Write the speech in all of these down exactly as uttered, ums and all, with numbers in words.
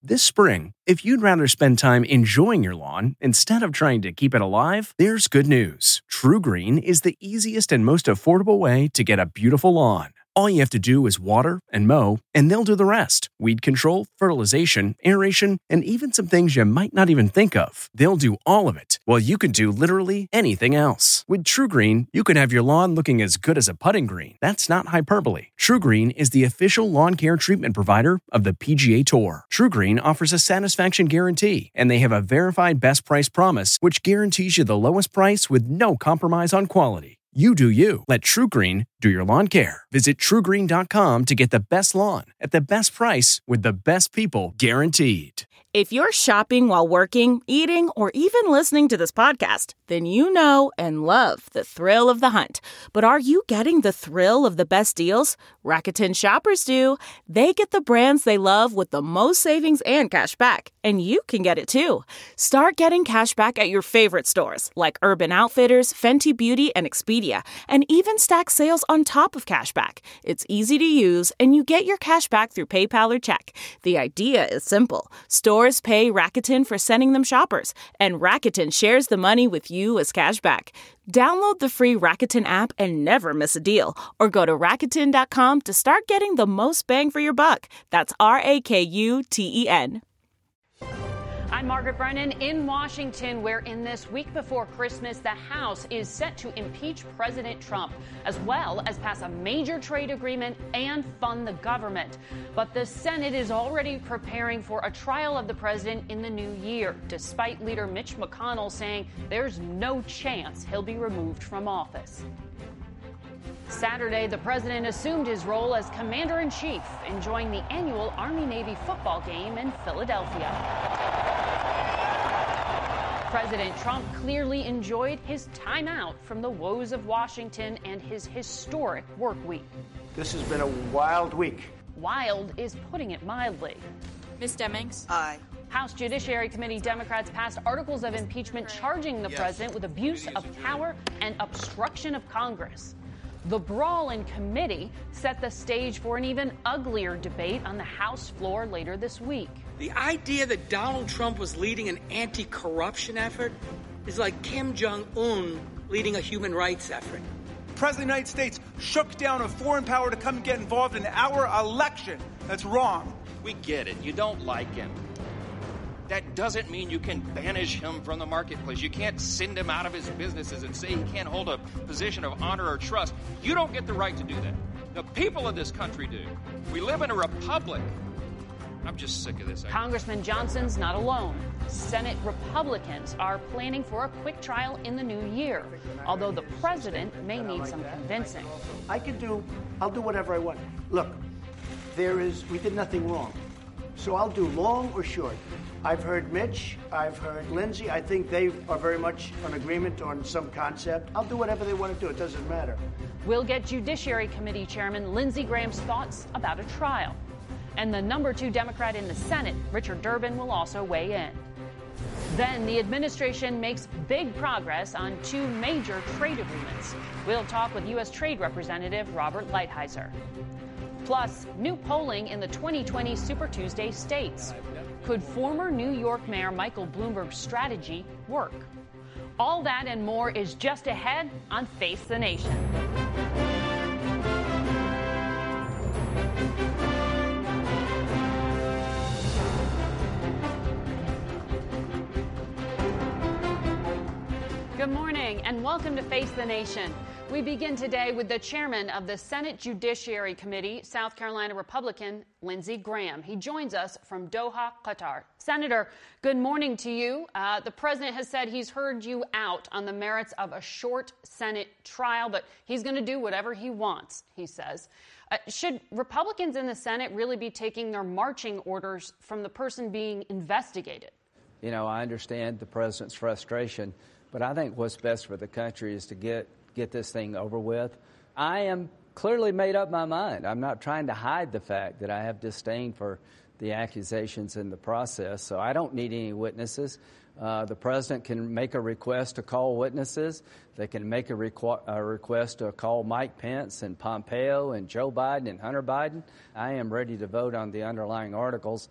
This spring, if you'd rather spend time enjoying your lawn instead of trying to keep it alive, there's good news. TruGreen is the easiest and most affordable way to get a beautiful lawn. All you have to do is water and mow, and they'll do the rest. Weed control, fertilization, aeration, and even some things you might not even think of. They'll do all of it, while you can do literally anything else. With TruGreen, you can have your lawn looking as good as a putting green. That's not hyperbole. TruGreen is the official lawn care treatment provider of the P G A Tour. TruGreen offers a satisfaction guarantee, and they have a verified best price promise, which guarantees you the lowest price with no compromise on quality. You do you. Let TruGreen do your lawn care. Visit True Green dot com to get the best lawn at the best price with the best people guaranteed. If you're shopping while working, eating, or even listening to this podcast, then you know and love the thrill of the hunt. But are you getting the thrill of the best deals? Rakuten shoppers do. They get the brands they love with the most savings and cash back. And you can get it too. Start getting cash back at your favorite stores like Urban Outfitters, Fenty Beauty, and Expedia, and even stack sales on top of cash back. It's easy to use, and you get your cash back through PayPal or check. The idea is simple. Stores pay Rakuten for sending them shoppers, and Rakuten shares the money with you as cash back. Download the free Rakuten app and never miss a deal, or go to Rakuten dot com to start getting the most bang for your buck. That's R A K U T E N. I'm Margaret Brennan in Washington, where in this week before Christmas, the House is set to impeach President Trump, as well as pass a major trade agreement and fund the government. But the Senate is already preparing for a trial of the president in the new year, despite Leader Mitch McConnell saying there's no chance he'll be removed from office. Saturday, the president assumed his role as commander-in-chief, enjoying the annual Army-Navy football game in Philadelphia. President Trump clearly enjoyed his time out from the woes of Washington and his historic work week. This has been a wild week. Wild is putting it mildly. Miz Demings? Aye. House Judiciary Committee Democrats passed articles of impeachment charging the yes. president with abuse of power and obstruction of Congress. The brawl in committee set the stage for an even uglier debate on the House floor later this week. The idea that Donald Trump was leading an anti-corruption effort is like Kim Jong-un leading a human rights effort. The President of the United States shook down a foreign power to come and get involved in our election. That's wrong. We get it. You don't like him. That doesn't mean you can banish him from the marketplace. You can't send him out of his businesses and say he can't hold a position of honor or trust. You don't get the right to do that. The people of this country do. We live in a republic. I'm just sick of this. Congressman Johnson's not alone. Senate Republicans are planning for a quick trial in the new year, although the president may need some convincing. I can do, I'll do whatever I want. Look, there is, we did nothing wrong. So I'll do long or short. I've heard Mitch, I've heard Lindsey. I think they are very much in agreement on some concept. I'll do whatever they want to do. It doesn't matter. We'll get Judiciary Committee Chairman Lindsey Graham's thoughts about a trial. And the number two Democrat in the Senate, Richard Durbin, will also weigh in. Then the administration makes big progress on two major trade agreements. We'll talk with U S Trade Representative Robert Lighthizer. Plus, new polling in the twenty twenty Super Tuesday states. Could former New York Mayor Michael Bloomberg's strategy work? All that and more is just ahead on Face the Nation. Good morning and welcome to Face the Nation. We begin today with the chairman of the Senate Judiciary Committee, South Carolina Republican Lindsey Graham. He joins us from Doha, Qatar. Senator, good morning to you. Uh, the president has said he's heard you out on the merits of a short Senate trial, but he's going to do whatever he wants, he says. Uh, should Republicans in the Senate really be taking their marching orders from the person being investigated? You know, I understand the president's frustration, but I think what's best for the country is to get get this thing over with. I am clearly made up my mind. I'm not trying to hide the fact that I have disdain for the accusations in the process, so I don't need any witnesses. Uh, the president can make a request to call witnesses. They can make a, requ- a request to call Mike Pence and Pompeo and Joe Biden and Hunter Biden. I am ready to vote on the underlying articles.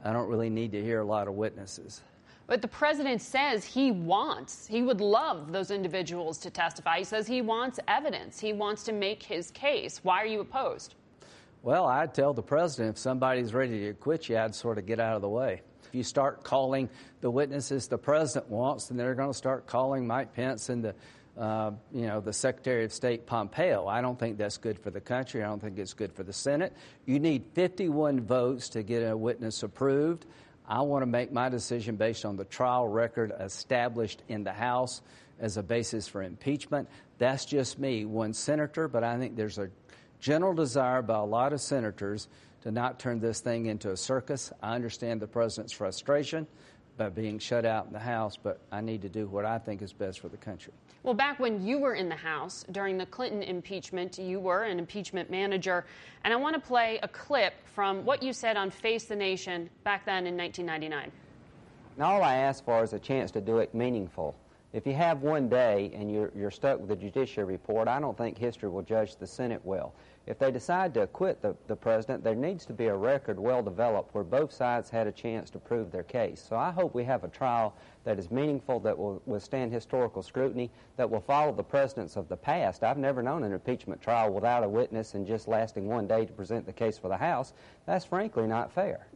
I don't really need to hear a lot of witnesses. But the president says he wants, he would love those individuals to testify. He says he wants evidence. He wants to make his case. Why are you opposed? Well, I'd tell the president if somebody's ready to acquit you, I'd sort of get out of the way. If you start calling the witnesses the president wants, then they're going to start calling Mike Pence and the, uh, you know, the Secretary of State Pompeo. I don't think that's good for the country. I don't think it's good for the Senate. You need fifty-one votes to get a witness approved. I want to make my decision based on the trial record established in the House as a basis for impeachment. That's just me, one senator, but I think there's a general desire by a lot of senators to not turn this thing into a circus. I understand the president's frustration by being shut out in the House, but I need to do what I think is best for the country. Well, back when you were in the House during the Clinton impeachment, you were an impeachment manager. And I want to play a clip from what you said on Face the Nation back then in nineteen ninety-nine. Now, all I ask for is a chance to do it meaningful. If you have one day and you're, you're stuck with the judiciary report, I don't think history will judge the Senate well. If they decide to acquit the, the president, there needs to be a record well developed where both sides had a chance to prove their case. So I hope we have a trial that is meaningful, that will withstand historical scrutiny, that will follow the precedents of the past. I've never known an impeachment trial without a witness and just lasting one day to present the case for the House. That's frankly not fair.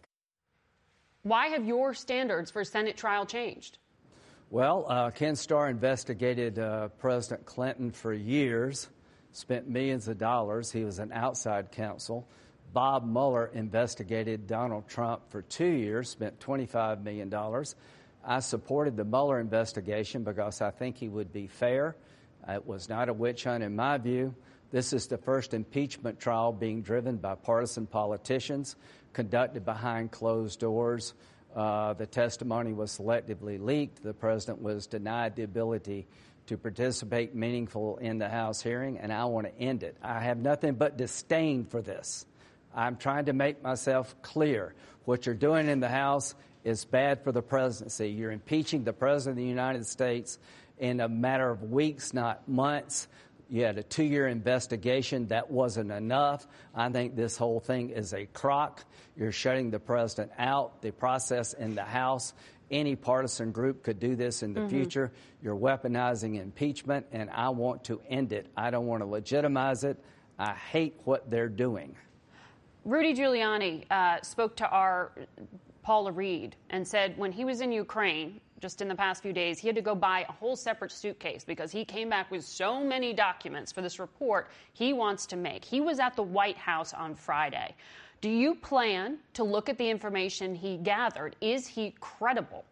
Why have your standards for Senate trial changed? Well, uh, Ken Starr investigated uh, President Clinton for years, spent millions of dollars. He was an outside counsel. Bob Mueller investigated Donald Trump for two years, spent twenty-five million dollars. I supported the Mueller investigation because I think he would be fair. It was not a witch hunt in my view. This is the first impeachment trial being driven by partisan politicians, conducted behind closed doors. Uh, the testimony was selectively leaked. The president was denied the ability to participate meaningful in the House hearing, and I want to end it. I have nothing but disdain for this. I'm trying to make myself clear. What you're doing in the House is bad for the presidency. You're impeaching the president of the United States in a matter of weeks, not months. You had a two-year investigation. That wasn't enough. I think this whole thing is a crock. You're shutting the president out. The process in the House, any partisan group could do this in the mm-hmm. future. You're weaponizing impeachment, and I want to end it. I don't want to legitimize it. I hate what they're doing. Rudy Giuliani uh, spoke to our Paula Reed and said when he was in Ukraine, just in the past few days, he had to go buy a whole separate suitcase because he came back with so many documents for this report he wants to make. He was at the White House on Friday. Do you plan to look at the information he gathered? Is he credible?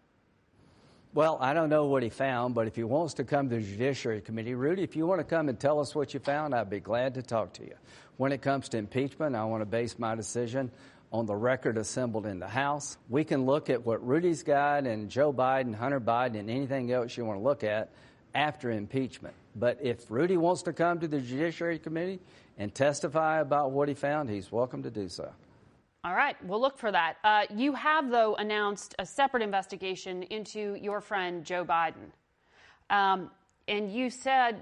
Well, I don't know what he found, but if he wants to come to the Judiciary Committee, Rudy, if you want to come and tell us what you found, I'd be glad to talk to you. When it comes to impeachment, I want to base my decision on the record assembled in the House. We can look at what Rudy's got and Joe Biden, Hunter Biden, and anything else you want to look at after impeachment. But if Rudy wants to come to the Judiciary Committee and testify about what he found, he's welcome to do so. All right, we'll look for that. Uh, you have, though, announced a separate investigation into your friend Joe Biden. Um, and you said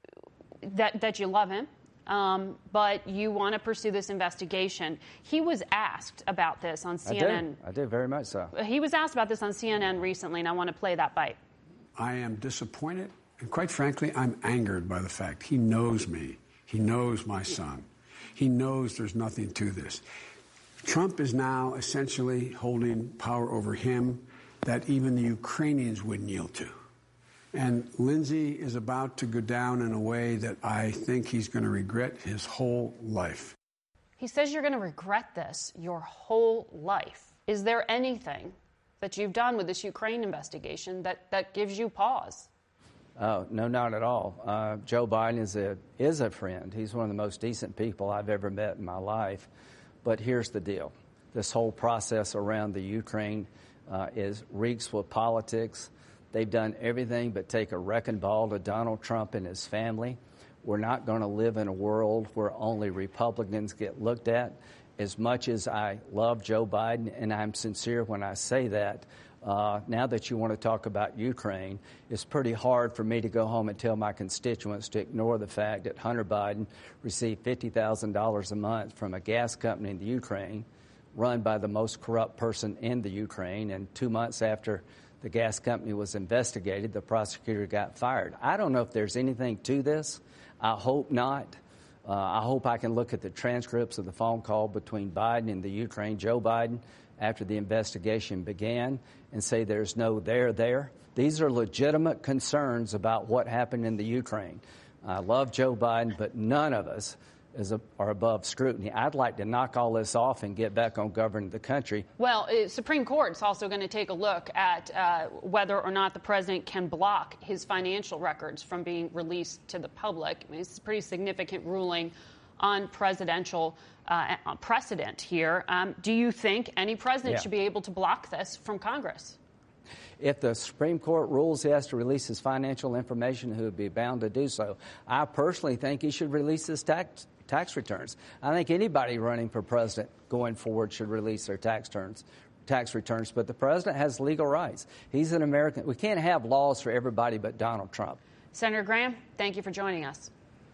that, that you love him, um, but you want to pursue this investigation. He was asked about this on C N N. I did, I did very much so. He was asked about this on C N N recently, and I want to play that bite. I am disappointed, and quite frankly, I'm angered by the fact he knows me. He knows my son. He knows there's nothing to this. Trump is now essentially holding power over him that even the Ukrainians would kneel to. And Lindsey is about to go down in a way that I think he's going to regret his whole life. He says you're going to regret this your whole life. Is there anything that you've done with this Ukraine investigation that, that gives you pause? Oh, no, not at all. Uh, Joe Biden is a, is a friend. He's one of the most decent people I've ever met in my life. But here's the deal. This whole process around the Ukraine uh, is reeks with politics. They've done everything but take a wrecking ball to Donald Trump and his family. We're not going to live in a world where only Republicans get looked at. As much as I love Joe Biden, and I'm sincere when I say that, uh, now that you want to talk about Ukraine, it's pretty hard for me to go home and tell my constituents to ignore the fact that Hunter Biden received fifty thousand dollars a month from a gas company in the Ukraine, run by the most corrupt person in the Ukraine. And two months after the gas company was investigated, the prosecutor got fired. I don't know if there's anything to this. I hope not. Uh, I hope I can look at the transcripts of the phone call between Biden and the Ukraine, Joe Biden, after the investigation began, and say there's no there there. These are legitimate concerns about what happened in the Ukraine. I love Joe Biden, but none of us is a, are above scrutiny. I'd like to knock all this off and get back on governing the country. Well, uh, Supreme Court's also going to take a look at uh, whether or not the president can block his financial records from being released to the public. I mean, it's a pretty significant ruling on presidential uh, precedent here. Um, do you think any president Yeah. should be able to block this from Congress? If the Supreme Court rules he has to release his financial information, he would be bound to do so. I personally think he should release his tax tax returns. I think anybody running for president going forward should release their tax returns. tax returns, but the president has legal rights. He's an American. We can't have laws for everybody but Donald Trump. Senator Graham, thank you for joining us.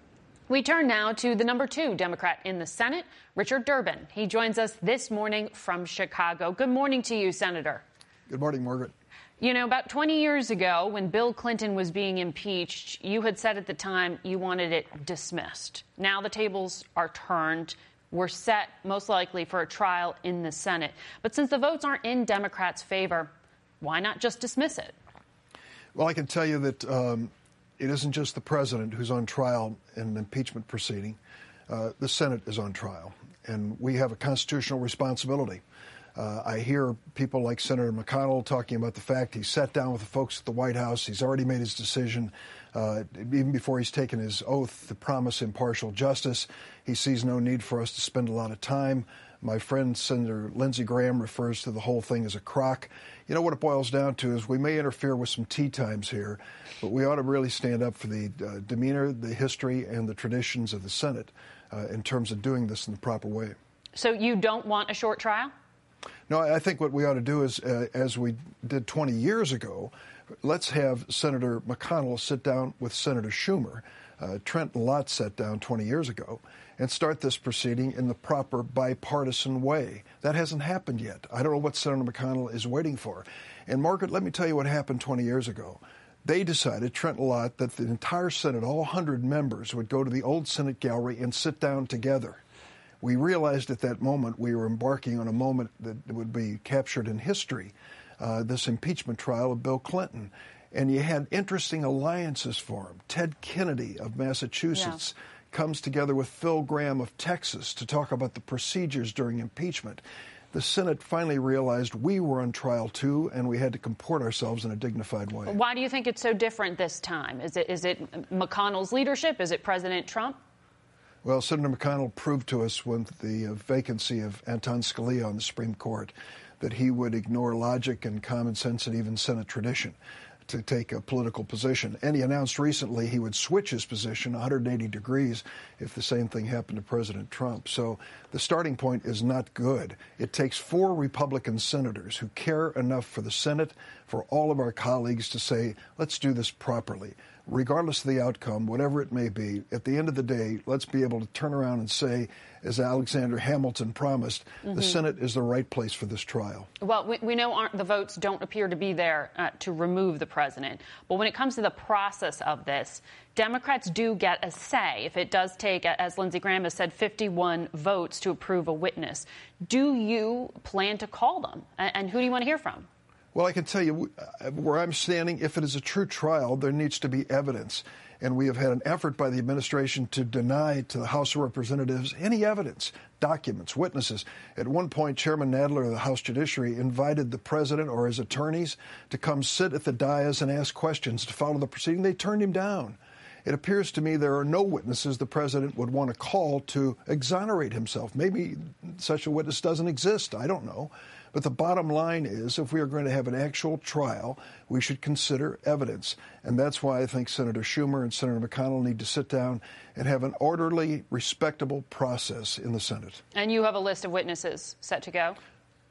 We turn now to the number two Democrat in the Senate, Richard Durbin. He joins us this morning from Chicago. Good morning to you, Senator. Good morning, Margaret. You know, about twenty years ago, when Bill Clinton was being impeached, you had said at the time you wanted it dismissed. Now the tables are turned. We're set, most likely, for a trial in the Senate. But since the votes aren't in Democrats' favor, why not just dismiss it? Well, I can tell you that um, it isn't just the president who's on trial in an impeachment proceeding. Uh, the Senate is on trial, and we have a constitutional responsibility. Uh, I hear people like Senator McConnell talking about the fact he sat down with the folks at the White House. He's already made his decision, uh, even before he's taken his oath to promise impartial justice. He sees no need for us to spend a lot of time. My friend Senator Lindsey Graham refers to the whole thing as a crock. You know what it boils down to is we may interfere with some tea times here, but we ought to really stand up for the uh, demeanor, the history, and the traditions of the Senate uh, in terms of doing this in the proper way. So you don't want a short trial? No, I think what we ought to do is, uh, as we did twenty years ago, let's have Senator McConnell sit down with Senator Schumer. Uh, Trent Lott sat down twenty years ago and start this proceeding in the proper bipartisan way. That hasn't happened yet. I don't know what Senator McConnell is waiting for. And, Margaret, let me tell you what happened twenty years ago. They decided, Trent Lott, that the entire Senate, all one hundred members, would go to the old Senate gallery and sit down together. We realized at that moment we were embarking on a moment that would be captured in history, uh, this impeachment trial of Bill Clinton. And you had interesting alliances formed. Ted Kennedy of Massachusetts yeah. comes together with Phil Gramm of Texas to talk about the procedures during impeachment. The Senate finally realized we were on trial, too, and we had to comport ourselves in a dignified way. Why do you think it's so different this time? Is it, is it McConnell's leadership? Is it President Trump? Well, Senator McConnell proved to us with the uh, vacancy of Anton Scalia on the Supreme Court that he would ignore logic and common sense and even Senate tradition to take a political position. And he announced recently he would switch his position one hundred eighty degrees if the same thing happened to President Trump. So the starting point is not good. It takes four Republican senators who care enough for the Senate, for all of our colleagues to say, let's do this properly. Regardless of the outcome, whatever it may be, at the end of the day, let's be able to turn around and say, as Alexander Hamilton promised, mm-hmm. the Senate is the right place for this trial. Well, we, we know aren't, the votes don't appear to be there uh, to remove the president. But when it comes to the process of this, Democrats do get a say if it does take, as Lindsey Graham has said, fifty-one votes to approve a witness. Do you plan to call them? And, and who do you want to hear from? Well, I can tell you where I'm standing, if it is a true trial, there needs to be evidence. And we have had an effort by the administration to deny to the House of Representatives any evidence, documents, witnesses. At one point, Chairman Nadler of the House Judiciary invited the president or his attorneys to come sit at the dais and ask questions to follow the proceeding. They turned him down. It appears to me there are no witnesses the president would want to call to exonerate himself. Maybe such a witness doesn't exist. I don't know. But the bottom line is, if we are going to have an actual trial, we should consider evidence. And that's why I think Senator Schumer and Senator McConnell need to sit down and have an orderly, respectable process in the Senate. And you have a list of witnesses set to go?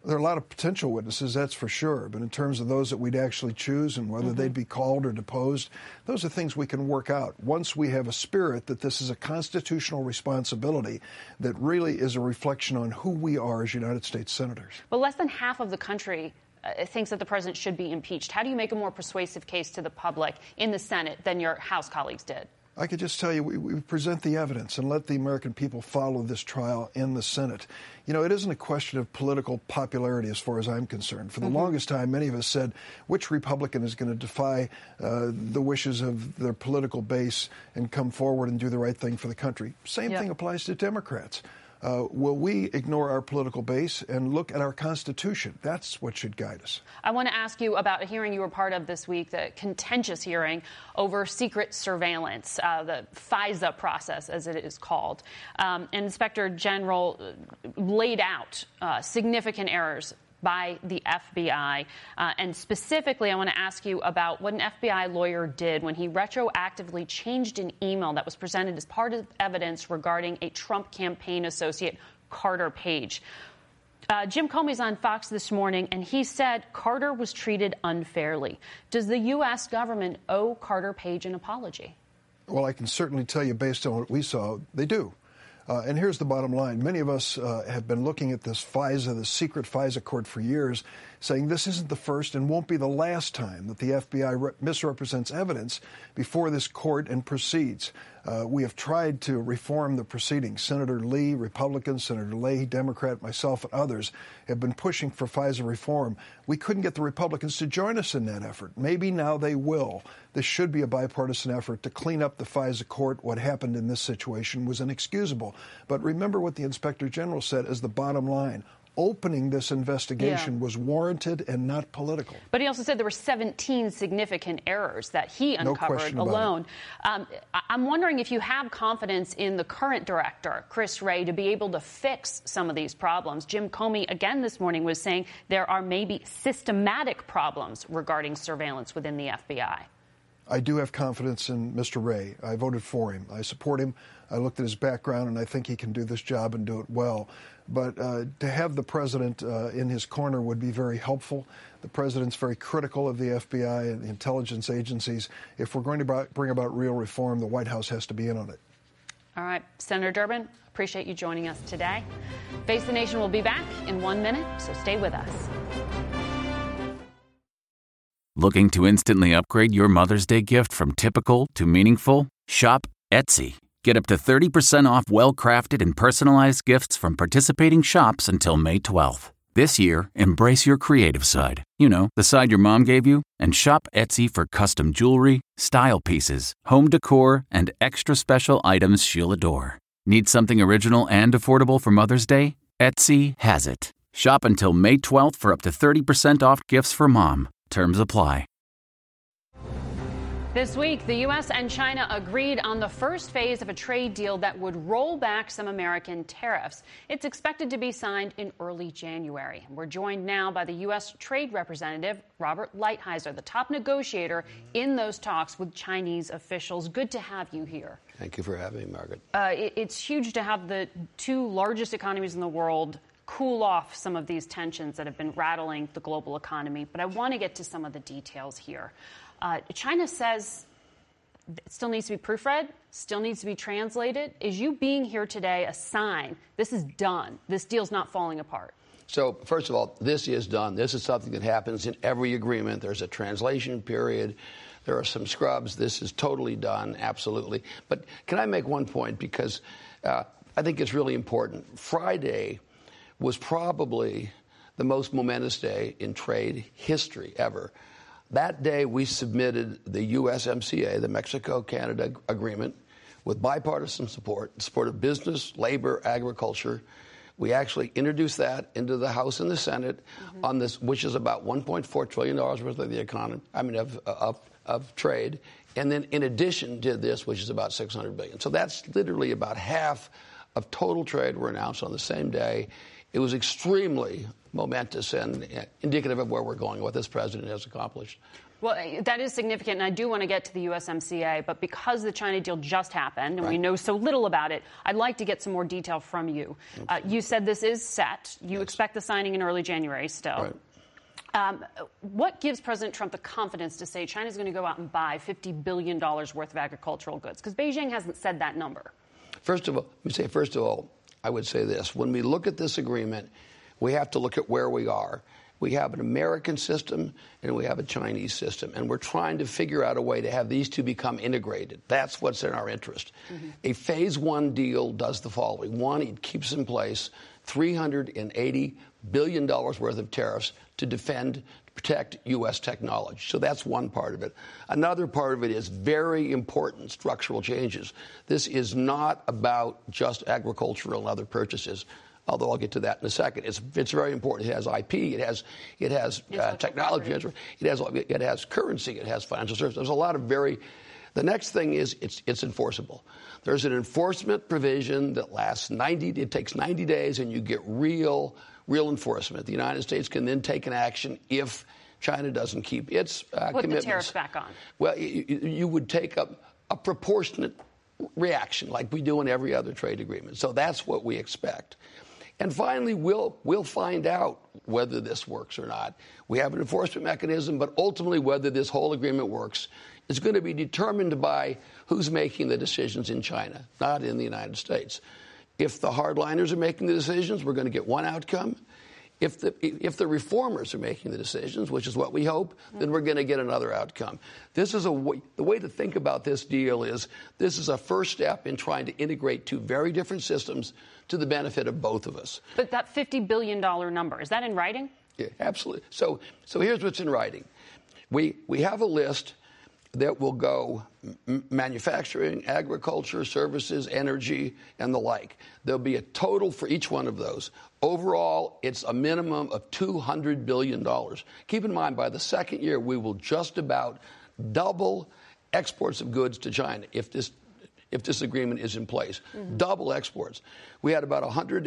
There are a lot of potential witnesses, that's for sure. But in terms of those that we'd actually choose and whether mm-hmm. they'd be called or deposed, those are things we can work out. Once we have a spirit that this is a constitutional responsibility that really is a reflection on who we are as United States senators. But less than half of the country uh, thinks that the president should be impeached. How do you make a more persuasive case to the public in the Senate than your House colleagues did? I could just tell you, we, we present the evidence and let the American people follow this trial in the Senate. You know, it isn't a question of political popularity as far as I'm concerned. For the mm-hmm. longest time, many of us said, which Republican is going to defy uh, the wishes of their political base and come forward and do the right thing for the country? Same yep. thing applies to Democrats. Uh, will we ignore our political base and look at our Constitution? That's what should guide us. I want to ask you about a hearing you were part of this week, the contentious hearing over secret surveillance, uh, the FISA process, as it is called. Um, and Inspector General laid out uh, significant errors by the F B I. Uh, and specifically, I want to ask you about what an F B I lawyer did when he retroactively changed an email that was presented as part of evidence regarding a Trump campaign associate, Carter Page. Uh, Jim Comey's on Fox this morning, and he said Carter was treated unfairly. Does the U S government owe Carter Page an apology? Well, I can certainly tell you, based on what we saw, they do. Uh, and here's the bottom line. Many of us uh, have been looking at this FISA, the secret FISA court for years, saying this isn't the first and won't be the last time that the F B I re- misrepresents evidence before this court and proceeds. Uh, we have tried to reform the proceedings. Senator Lee, Republican, Senator Leahy, Democrat, myself, and others have been pushing for FISA reform. We couldn't get the Republicans to join us in that effort. Maybe now they will. This should be a bipartisan effort to clean up the FISA court. What happened in this situation was inexcusable. But remember what the Inspector General said as the bottom line. Opening this investigation yeah. was warranted and not political. But he also said there were seventeen significant errors that he uncovered no alone. Um, I'm wondering if you have confidence in the current director, Chris Wray, to be able to fix some of these problems. Jim Comey, again this morning, was saying there are maybe systematic problems regarding surveillance within the F B I. I do have confidence in Mister Wray. I voted for him. I support him. I looked at his background, and I think he can do this job and do it well. But uh, to have the president uh, in his corner would be very helpful. The president's very critical of the F B I and the intelligence agencies. If we're going to bring about real reform, the White House has to be in on it. All right, Senator Durbin, appreciate you joining us today. Face the Nation will be back in one minute, so stay with us. Looking to instantly upgrade your Mother's Day gift from typical to meaningful? Shop Etsy. Get up to thirty percent off well-crafted and personalized gifts from participating shops until May twelfth. This year, embrace your creative side. You know, the side your mom gave you. And shop Etsy for custom jewelry, style pieces, home decor, and extra special items she'll adore. Need something original and affordable for Mother's Day? Etsy has it. Shop until May twelfth for up to thirty percent off gifts for mom. Terms apply. This week, the U S and China agreed on the first phase of a trade deal that would roll back some American tariffs. It's expected to be signed in early January. We're joined now by the U S Trade Representative, Robert Lighthizer, the top negotiator in those talks with Chinese officials. Good to have you here. Thank you for having me, Margaret. Uh, it, it's huge to have the two largest economies in the world cool off some of these tensions that have been rattling the global economy. But I want to get to some of the details here. Uh, China says it still needs to be proofread, still needs to be translated. Is you being here today a sign this is done? This deal's not falling apart? So, first of all, this is done. This is something that happens in every agreement. There's a translation period. There are some scrubs. This is totally done, absolutely. But can I make one point? Because uh, I think it's really important. Friday was probably the most momentous day in trade history ever. That day, we submitted the U S M C A, the Mexico-Canada Agreement, with bipartisan support, support of business, labor, agriculture. We actually introduced that into the House and the Senate mm-hmm. on this, which is about one point four trillion dollars worth of the economy, I mean, of, of, of trade. And then in addition did this, which is about six hundred billion dollars. So that's literally about half of total trade were announced on the same day. it was extremely momentous and indicative of where we're going, what this president has accomplished. Well, that is significant, and I do want to get to the U S M C A, but because the China deal just happened and right. we know so little about it, I'd like to get some more detail from you. Uh, you said this is set. You yes. expect the signing in early January still. Right. Um, what gives President Trump the confidence to say China's going to go out and buy fifty billion dollars worth of agricultural goods? Because Beijing hasn't said that number. First of all, let me say, first of all, I would say this. When we look at this agreement, we have to look at where we are. We have an American system and we have a Chinese system, and we're trying to figure out a way to have these two become integrated. That's what's in our interest. Mm-hmm. A phase one deal does the following. One, it keeps in place three hundred eighty billion dollars worth of tariffs to defend, protect U S technology. So that's one part of it. Another part of it is very important structural changes. This is not about just agricultural and other purchases, although I'll get to that in a second. It's it's very important. It has I P, it has it has uh, technology, it has it has currency, it has financial services. There's a lot of very. The next thing is it's it's enforceable. There's an enforcement provision that lasts ninety. It takes ninety days, and you get real real enforcement. The United States can then take an action if China doesn't keep its uh, Put commitments. the tariffs back on. Well, you, you would take a, a proportionate reaction like we do in every other trade agreement. So that's what we expect. And finally, we'll we'll find out whether this works or not. We have an enforcement mechanism, but ultimately whether this whole agreement works is going to be determined by who's making the decisions in China, not in the United States. If the hardliners are making the decisions, we're going to get one outcome. If the if the reformers are making the decisions, which is what we hope, then we're going to get another outcome. This is a way, the way to think about this deal is this is a first step in trying to integrate two very different systems to the benefit of both of us. But that fifty billion dollars number, is that in writing? Yeah, absolutely. So so here's what's in writing. We we have a list that will go m- manufacturing, agriculture, services, energy, and the like. There'll be a total for each one of those. Overall, it's a minimum of two hundred billion dollars. Keep in mind, by the second year, we will just about double exports of goods to China if this if this agreement is in place. Mm-hmm. Double exports. We had about one hundred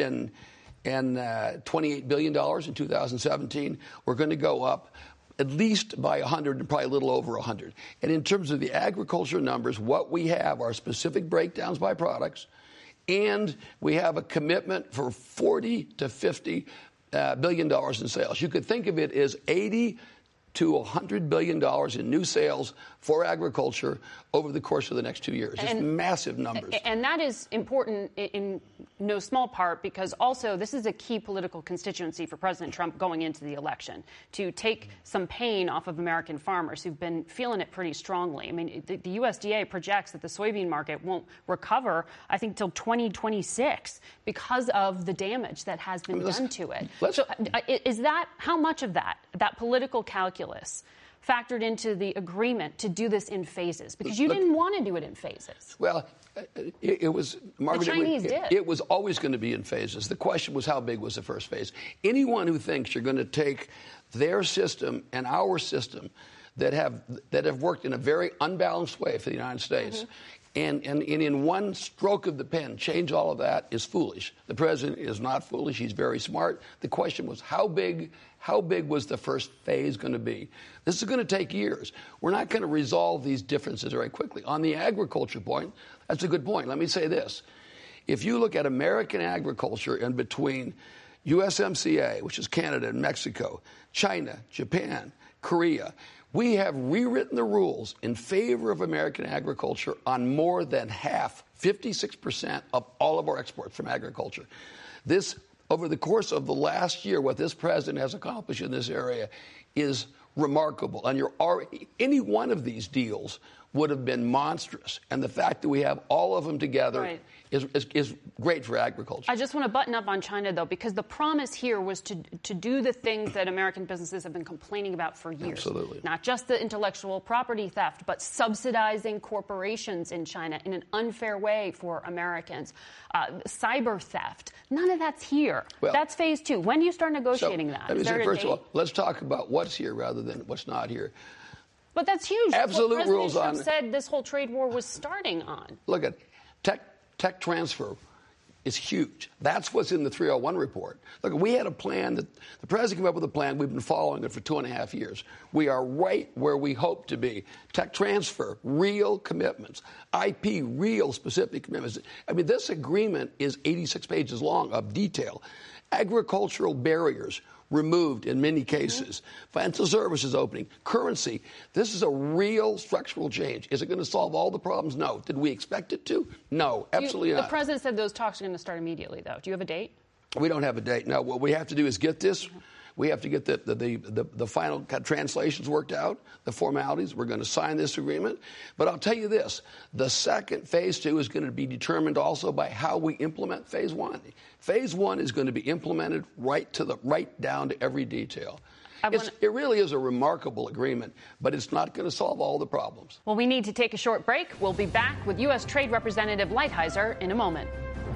twenty-eight billion dollars in two thousand seventeen. We're going to go up at least by one hundred and probably a little over one hundred. And in terms of the agriculture numbers, what we have are specific breakdowns by products, and we have a commitment for forty to fifty uh, billion dollars in sales. You could think of it as eighty to one hundred billion dollars in new sales for agriculture over the course of the next two years. It's and, massive numbers. And that is important in no small part because also this is a key political constituency for President Trump going into the election, to take some pain off of American farmers who've been feeling it pretty strongly. I mean, the, the U S D A projects that the soybean market won't recover, I think, till twenty twenty-six because of the damage that has been I mean, done to it. So uh, is that, how much of that, that political calculus, factored into the agreement to do this in phases? Because you Look, didn't want to do it in phases. Well, it, it was, Margaret, the Chinese it, did. It was always going to be in phases. The question was how big was the first phase? Anyone who thinks you're going to take their system and our system that have that have worked in a very unbalanced way for the United States, mm-hmm. And, and, and in one stroke of the pen, change all of that is foolish. The president is not foolish. He's very smart. The question was how big, how big was the first phase going to be? This is going to take years. We're not going to resolve these differences very quickly. On the agriculture point, that's a good point. Let me say this. If you look at American agriculture in between U S M C A, which is Canada and Mexico, China, Japan, Korea, we have rewritten the rules in favor of American agriculture on more than half, fifty-six percent of all of our exports from agriculture. This, over the course of the last year, what this president has accomplished in this area is remarkable. And you're already, any one of these deals would have been monstrous. And the fact that we have all of them together right. is, is, is great for agriculture. I just want to button up on China, though, because the promise here was to, to do the things that American businesses have been complaining about for years. Absolutely. Not just the intellectual property theft, but subsidizing corporations in China in an unfair way for Americans. Uh, cyber theft. None of that's here. Well, that's phase two. When do you start negotiating so, that? Let me Is say, there a first date? of all, let's talk about what's here rather than what's not here. But that's huge. Absolute that's rules Trump on said this whole trade war was starting on. Look at tech tech transfer is huge. That's what's in the three oh one report. Look, we had a plan that the president came up with a plan. We've been following it for two and a half years. We are right where we hope to be. Tech transfer, real commitments. I P, real specific commitments. I mean, this agreement is eighty-six pages long of detail. Agricultural barriers removed in many cases. Mm-hmm. Financial services opening. Currency. This is a real structural change. Is it going to solve all the problems? No. Did we expect it to? No, absolutely you, not. The president said those talks are going to start immediately, though. Do you have a date? We don't have a date. No, what we have to do is get this. Mm-hmm. We have to get the, the, the, the, the final translations worked out, the formalities. We're going to sign this agreement. But I'll tell you this, the second phase two is going to be determined also by how we implement phase one. Phase one is going to be implemented right to the right down to every detail. It's, it really is a remarkable agreement, but it's not going to solve all the problems. Well, we need to take a short break. We'll be back with U S. Trade Representative Lighthizer in a moment.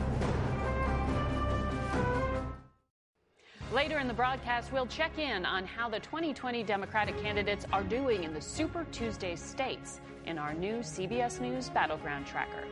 Later in the broadcast, we'll check in on how the twenty twenty Democratic candidates are doing in the Super Tuesday states in our new C B S News Battleground Tracker.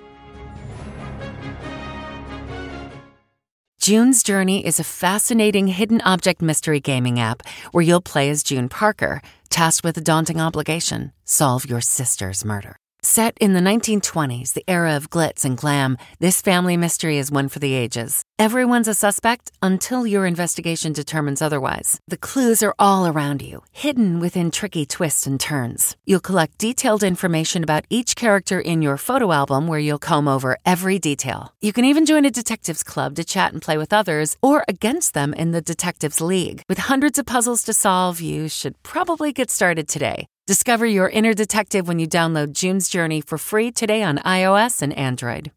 June's Journey is a fascinating hidden object mystery gaming app where you'll play as June Parker, tasked with a daunting obligation: solve your sister's murder. Set in the nineteen twenties, the era of glitz and glam, this family mystery is one for the ages. Everyone's a suspect until your investigation determines otherwise. The clues are all around you, hidden within tricky twists and turns. You'll collect detailed information about each character in your photo album where you'll comb over every detail. You can even join a detectives club to chat and play with others or against them in the Detectives League. With hundreds of puzzles to solve, you should probably get started today. Discover your inner detective when you download June's Journey for free today on iOS and Android.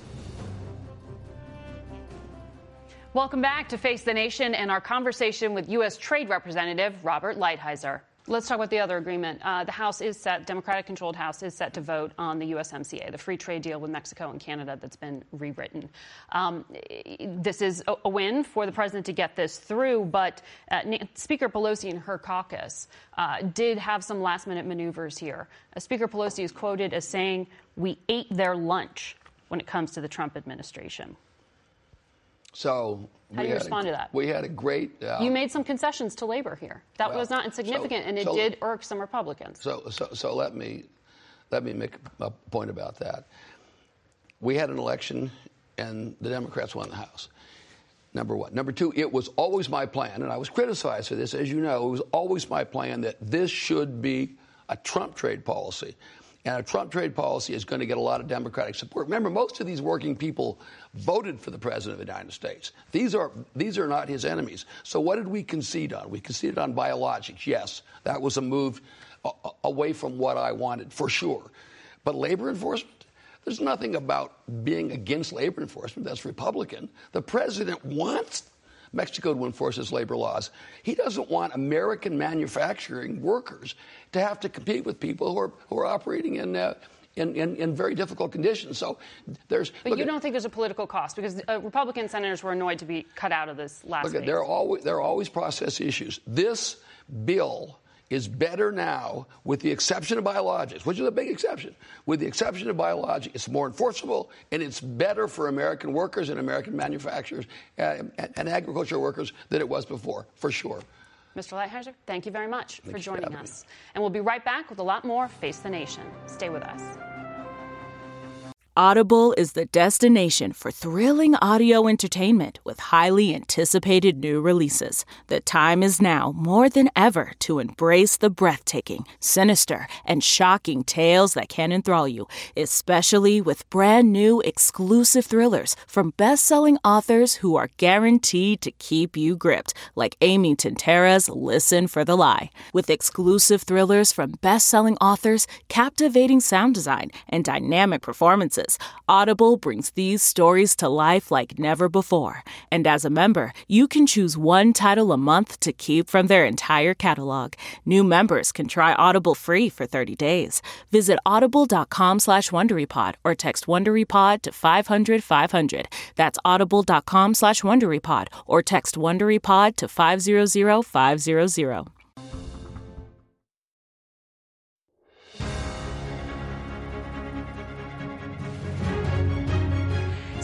Welcome back to Face the Nation and our conversation with U S. Trade Representative Robert Lighthizer. Let's talk about the other agreement. Uh, the House is set, Democratic-controlled House is set to vote on the U S M C A, the free trade deal with Mexico and Canada that's been rewritten. Um, this is a, a win for the president to get this through, but uh, Speaker Pelosi and her caucus uh, did have some last-minute maneuvers here. Uh, Speaker Pelosi is quoted as saying, "We ate their lunch" when it comes to the Trump administration. So how do you respond a, to that? We had a great. Uh, you made some concessions to labor here. That well, was not insignificant, so, and it so, did irk some Republicans. So, so, so let me let me make a point about that. We had an election, and the Democrats won the House. Number one. Number two. It was always my plan, and I was criticized for this, as you know. It was always my plan that this should be a Trump trade policy. And a Trump trade policy is going to get a lot of Democratic support. Remember, most of these working people voted for the President of the United States. These are these are not his enemies. So what did we concede on? We conceded on biologics. Yes, that was a move a- away from what I wanted, for sure. But labor enforcement? There's nothing about being against labor enforcement that's Republican. The President wants Mexico to enforce its labor laws. He doesn't want American manufacturing workers to have to compete with people who are who are operating in uh, in, in, in very difficult conditions. So there's. But you don't at, think there's a political cost because uh, Republican senators were annoyed to be cut out of this last. Look, phase. there are always there are always process issues. This bill is better now, with the exception of biologics, which is a big exception. With the exception of biologics, it's more enforceable, and it's better for American workers and American manufacturers uh, and, and agricultural workers than it was before, for sure. Mister Lighthizer, thank you very much Thanks for joining for us. Me. And we'll be right back with a lot more Face the Nation. Stay with us. Audible is the destination for thrilling audio entertainment with highly anticipated new releases. The time is now more than ever to embrace the breathtaking, sinister, and shocking tales that can enthrall you, especially with brand new exclusive thrillers from best-selling authors who are guaranteed to keep you gripped, like Amy Tintera's Listen for the Lie. With exclusive thrillers from best-selling authors, captivating sound design, and dynamic performances, Audible brings these stories to life like never before. And as a member, you can choose one title a month to keep from their entire catalog. New members can try Audible free for thirty days. Visit audible.com slash WonderyPod or text WonderyPod to five hundred five hundred. That's audible.com slash WonderyPod or text WonderyPod to five hundred five hundred.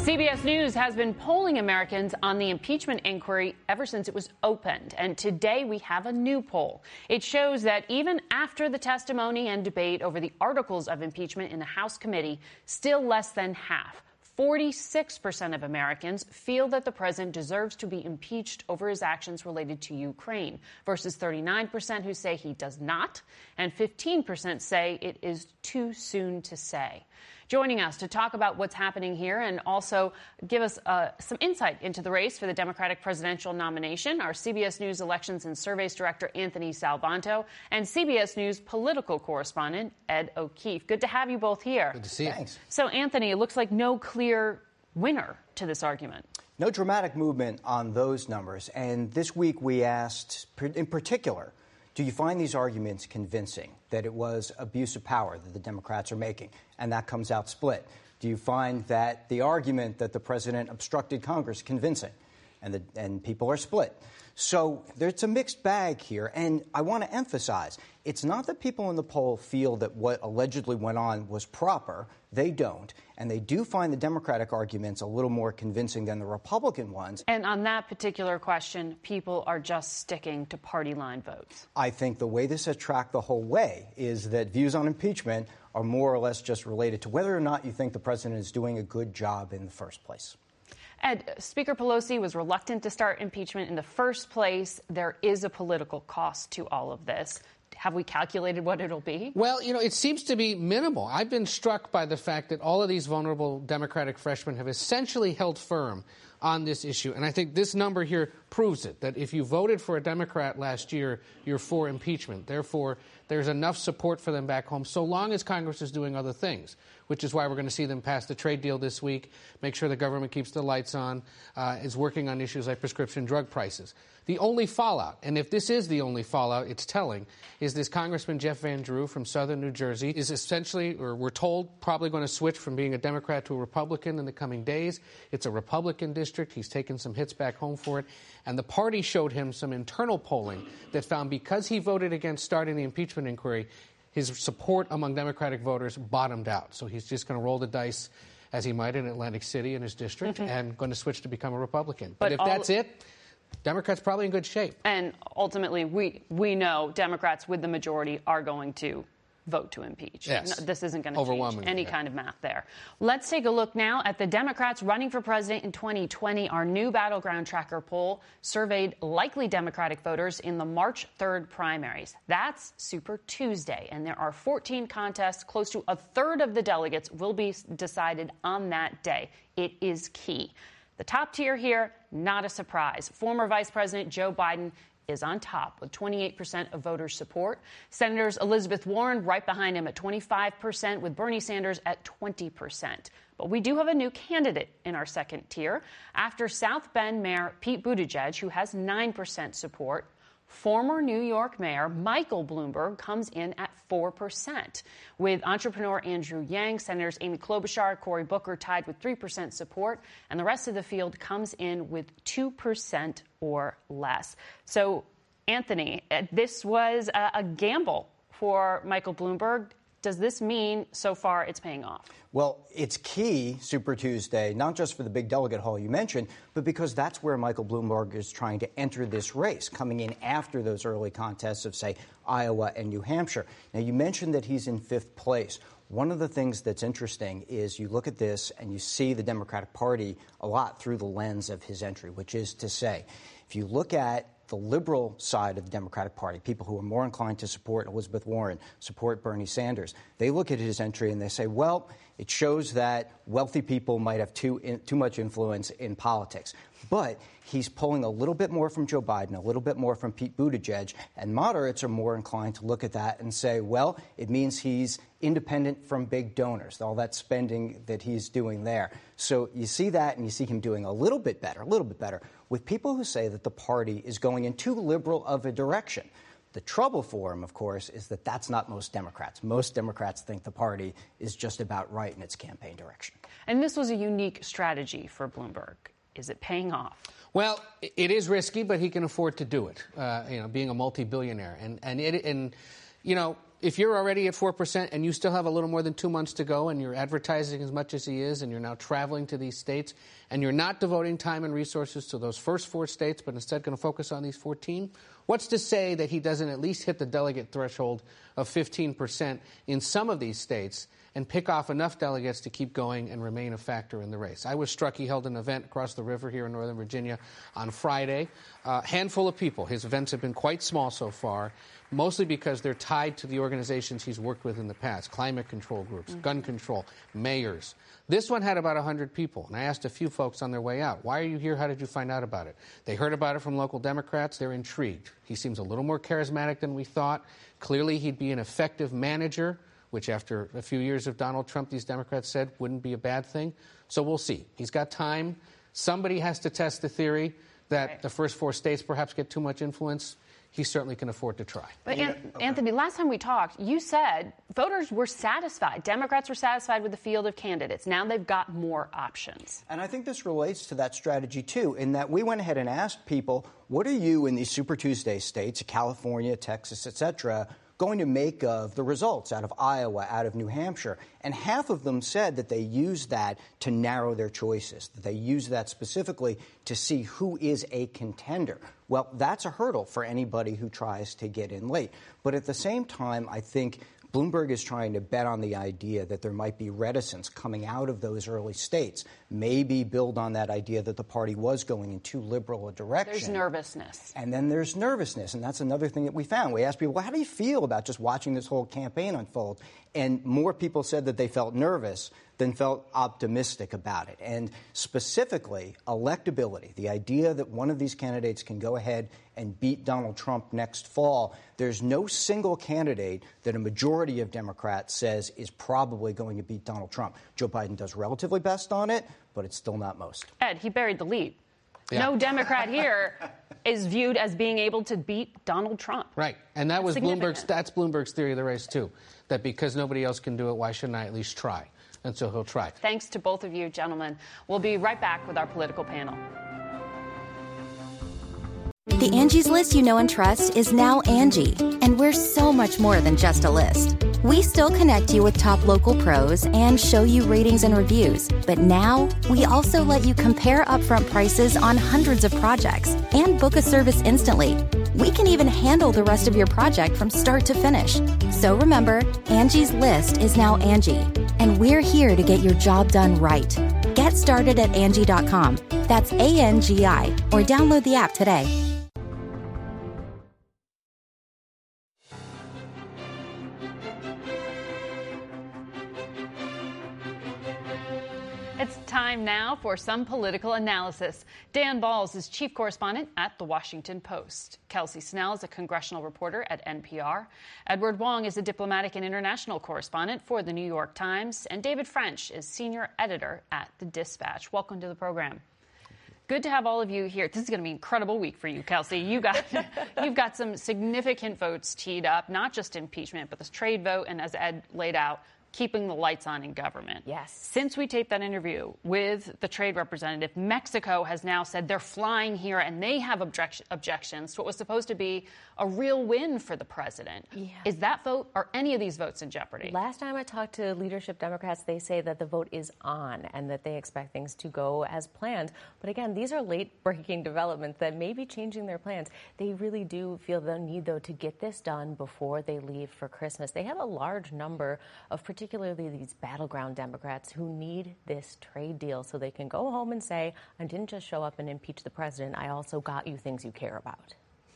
C B S News has been polling Americans on the impeachment inquiry ever since it was opened. And today we have a new poll. It shows that even after the testimony and debate over the articles of impeachment in the House committee, still less than half, forty-six percent of Americans feel that the president deserves to be impeached over his actions related to Ukraine, versus thirty-nine percent who say he does not, and fifteen percent say it is too soon to say. Joining us to talk about what's happening here and also give us uh, some insight into the race for the Democratic presidential nomination are C B S News Elections and Surveys Director Anthony Salvanto and C B S News political correspondent Ed O'Keefe. Good to have you both here. Good to see you. Thanks. So, Anthony, it looks like no clear winner to this argument. No dramatic movement on those numbers. And this week we asked, in particular, do you find these arguments convincing, that it was abuse of power that the Democrats are making? And that comes out split. Do you find that the argument that the president obstructed Congress convincing? And, the, and people are split. So there's a mixed bag here. And I want to emphasize, it's not that people in the poll feel that what allegedly went on was proper. They don't. And they do find the Democratic arguments a little more convincing than the Republican ones. And on that particular question, people are just sticking to party line votes. I think the way this has tracked the whole way is that views on impeachment are more or less just related to whether or not you think the president is doing a good job in the first place. Ed, Speaker Pelosi was reluctant to start impeachment in the first place. There is a political cost to all of this. Have we calculated what it'll be? Well, you know, it seems to be minimal. I've been struck by the fact that all of these vulnerable Democratic freshmen have essentially held firm on this issue. And I think this number here proves it, that if you voted for a Democrat last year, you're for impeachment. Therefore, there's enough support for them back home, so long as Congress is doing other things, which is why we're going to see them pass the trade deal this week, make sure the government keeps the lights on, uh, is working on issues like prescription drug prices. The only fallout, and if this is the only fallout, it's telling, is this Congressman Jeff Van Drew from southern New Jersey is essentially, or we're told, probably going to switch from being a Democrat to a Republican in the coming days. It's a Republican district. He's taken some hits back home for it. And the party showed him some internal polling that found because he voted against starting the impeachment inquiry, his support among Democratic voters bottomed out. So he's just going to roll the dice, as he might in Atlantic City in his district, mm-hmm. and going to switch to become a Republican. But, but if all... that's it, Democrats probably in good shape. And ultimately, we we know Democrats with the majority are going to vote to impeach. Yes. No, this isn't going to change any yeah. kind of math there. Let's take a look now at the Democrats running for president in twenty twenty. Our new Battleground Tracker poll surveyed likely Democratic voters in the March third primaries. That's Super Tuesday, and there are fourteen contests. Close to a third of the delegates will be decided on that day. It is key. The top tier here, not a surprise. Former Vice President Joe Biden is on top with twenty-eight percent of voters' support. Senators Elizabeth Warren right behind him at twenty-five percent, with Bernie Sanders at twenty percent. But we do have a new candidate in our second tier. After South Bend Mayor Pete Buttigieg, who has nine percent support, former New York Mayor Michael Bloomberg comes in at four percent. With entrepreneur Andrew Yang, Senators Amy Klobuchar, Cory Booker tied with three percent support, and the rest of the field comes in with two percent or less. So, Anthony, this was a, a gamble for Michael Bloomberg. Does this mean so far it's paying off? Well, it's key, Super Tuesday, not just for the big delegate haul you mentioned, but because that's where Michael Bloomberg is trying to enter this race, coming in after those early contests of, say, Iowa and New Hampshire. Now, you mentioned that he's in fifth place. One of the things that's interesting is you look at this and you see the Democratic Party a lot through the lens of his entry, which is to say, if you look at the liberal side of the Democratic Party, people who are more inclined to support Elizabeth Warren, support Bernie Sanders, they look at his entry and they say, well, it shows that wealthy people might have too in, too much influence in politics. But he's pulling a little bit more from Joe Biden, a little bit more from Pete Buttigieg, and moderates are more inclined to look at that and say, well, it means he's independent from big donors, all that spending that he's doing there. So you see that, and you see him doing a little bit better, a little bit better, with people who say that the party is going in too liberal of a direction. The trouble for him, of course, is that that's not most Democrats. Most Democrats think the party is just about right in its campaign direction. And this was a unique strategy for Bloomberg. Is it paying off? Well, it is risky, but he can afford to do it, uh, you know, being a multi-billionaire. And, and, it, and, you know, if you're already at four percent and you still have a little more than two months to go and you're advertising as much as he is and you're now traveling to these states and you're not devoting time and resources to those first four states but instead going to focus on these fourteen, what's to say that he doesn't at least hit the delegate threshold of fifteen percent in some of these states and pick off enough delegates to keep going and remain a factor in the race? I was struck he held an event across the river here in Northern Virginia on Friday. A uh, handful of people. His events have been quite small so far, mostly because they're tied to the organizations he's worked with in the past, climate control groups, mm-hmm. gun control, mayors. This one had about one hundred people, and I asked a few folks on their way out, why are you here? How did you find out about it? They heard about it from local Democrats. They're intrigued. He seems a little more charismatic than we thought. Clearly, he'd be an effective manager, which after a few years of Donald Trump, these Democrats said wouldn't be a bad thing. So we'll see. He's got time. Somebody has to test the theory that right. the first four states perhaps get too much influence. He certainly can afford to try. But, yeah. An- Anthony, last time we talked, you said voters were satisfied. Democrats were satisfied with the field of candidates. Now they've got more options. And I think this relates to that strategy, too, in that we went ahead and asked people, what are you in these Super Tuesday states, California, Texas, et cetera, going to make of the results out of Iowa, out of New Hampshire? And half of them said that they used that to narrow their choices, that they used that specifically to see who is a contender. Well, that's a hurdle for anybody who tries to get in late. But at the same time, I think Bloomberg is trying to bet on the idea that there might be reticence coming out of those early states, maybe build on that idea that the party was going in too liberal a direction. There's nervousness. And then there's nervousness, and that's another thing that we found. We asked people, well, how do you feel about just watching this whole campaign unfold? And more people said that they felt nervous than felt optimistic about it. And specifically, electability, the idea that one of these candidates can go ahead and beat Donald Trump next fall. There's no single candidate that a majority of Democrats says is probably going to beat Donald Trump. Joe Biden does relatively best on it, but it's still not most. Ed, he buried the lead. Yeah. No Democrat here is viewed as being able to beat Donald Trump. Right. And that was Bloomberg's, that's Bloomberg's theory of the race, too, that because nobody else can do it, why shouldn't I at least try? And so he'll try. Thanks to both of you, gentlemen. We'll be right back with our political panel. The Angie's List you know and trust is now Angie, and we're so much more than just a list. We still connect you with top local pros and show you ratings and reviews, but now we also let you compare upfront prices on hundreds of projects and book a service instantly. We can even handle the rest of your project from start to finish. So remember, Angie's List is now Angie, and we're here to get your job done right. Get started at Angie dot com. That's A N G I, or download the app today. It's time now for some political analysis. Dan Balls is chief correspondent at The Washington Post. Kelsey Snell is a congressional reporter at N P R. Edward Wong is a diplomatic and international correspondent for The New York Times. And David French is senior editor at The Dispatch. Welcome to the program. Good to have all of you here. This is going to be an incredible week for you, Kelsey. You got, you've got some significant votes teed up, not just impeachment, but this trade vote, and as Ed laid out, keeping the lights on in government. Yes. Since we taped that interview with the trade representative, Mexico has now said they're flying here and they have object- objections to what was supposed to be a real win for the president. Yeah. Is that vote, are any of these votes in jeopardy? Last time I talked to leadership Democrats, they say that the vote is on and that they expect things to go as planned. But again, these are late-breaking developments that may be changing their plans. They really do feel the need, though, to get this done before they leave for Christmas. They have a large number of particularly these battleground Democrats who need this trade deal so they can go home and say, I didn't just show up and impeach the president, I also got you things you care about.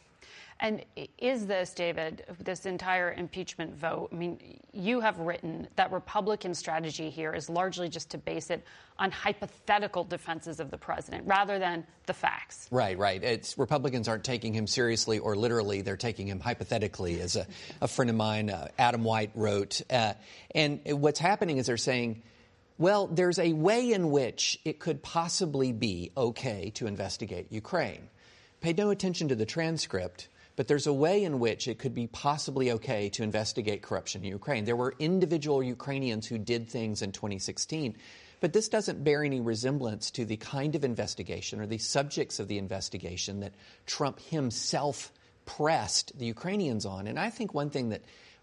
And is this, David, this entire impeachment vote, I mean, you have written that Republican strategy here is largely just to base it on hypothetical defenses of the president rather than the facts. Right, right. It's Republicans aren't taking him seriously or literally. They're taking him hypothetically, as a, a friend of mine, uh, Adam White, wrote. Uh, and what's happening is they're saying, well, there's a way in which it could possibly be okay to investigate Ukraine. Pay no attention to the transcript. But there's a way in which it could be possibly okay to investigate corruption in Ukraine. There were individual Ukrainians who did things in twenty sixteen, but this doesn't bear any resemblance to the kind of investigation or the subjects of the investigation that Trump himself pressed the Ukrainians on. And I think one thing that